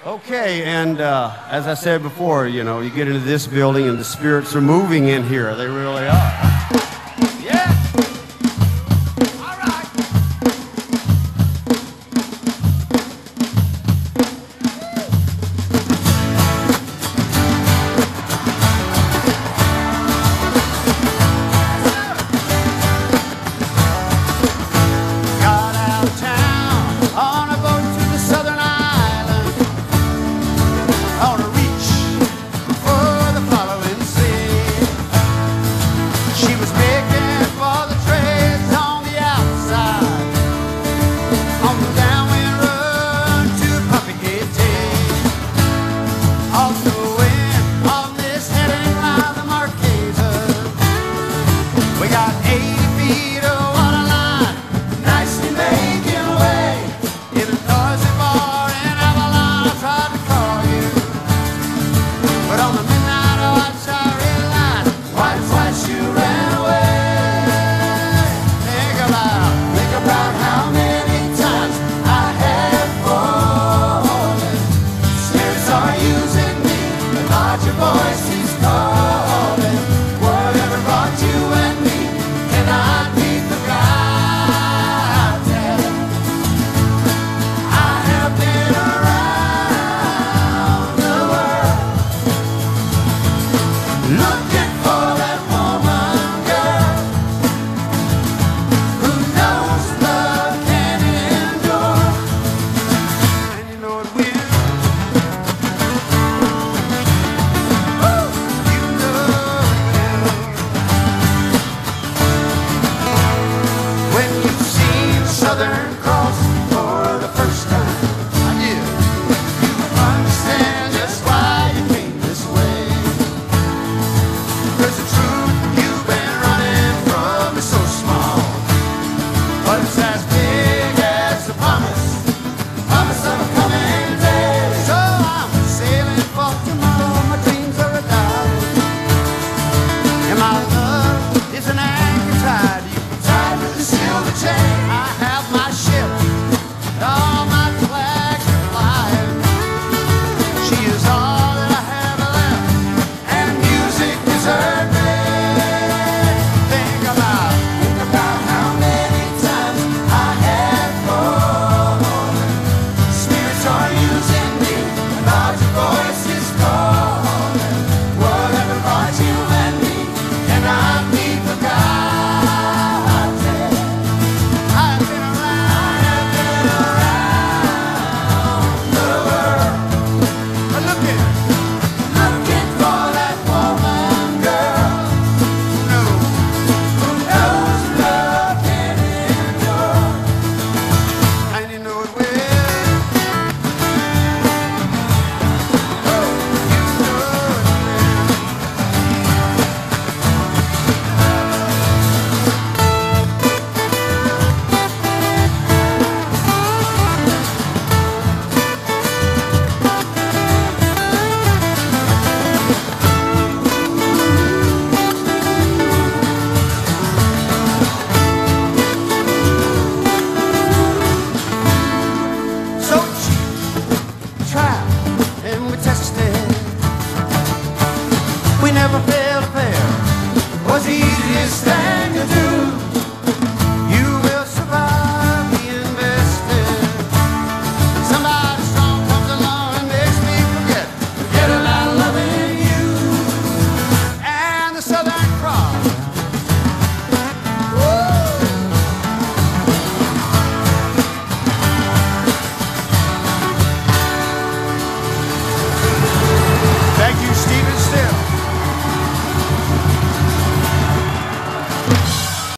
Okay, and as I said before, you know, you get into this building and the spirits are moving in here. They really are. Yeah. All right. Got out of town on a boat to the southern island, on a reach for the following sea. She was making for the trades on the outside, on the downwind run to Puppygate Tea. Off the wind on this heading line, the Marquesas. We got 80 feet of water line, nicely making way in a noisy bar in Avalon. I tried to call you, but on the midnight watch I realized twice you ran away. Think about how many times I have fallen. Spirits are using me, the larger voice is calling. Whatever brought you and me cannot be forgotten. I have been around the world, looking for that woman, girl, who knows love can endure. And you know it will. Oh, you know it will. When you see the Southern Cross for the first time, I did, you understand just why you came this way. 'Cause the truth you've been running from is so small, but it's as big as the promise of a coming day. So I'm sailing for tomorrow, my dreams are a dive, and my love is an anchor tied to the silver chain. I have my ship and all my flags are flying. She is all that I have left, and music is her name. Think about how many times I have fallen. Spirits are using me, a larger voice is calling. Whatever brought you and me cannot be forgotten. I've been around the world, looking for that woman, girl, who knows love can endure. And you know it will. Oh, you know it will. So cheap, tried, and we tested. We never failed fair. Was the easiest thing to do.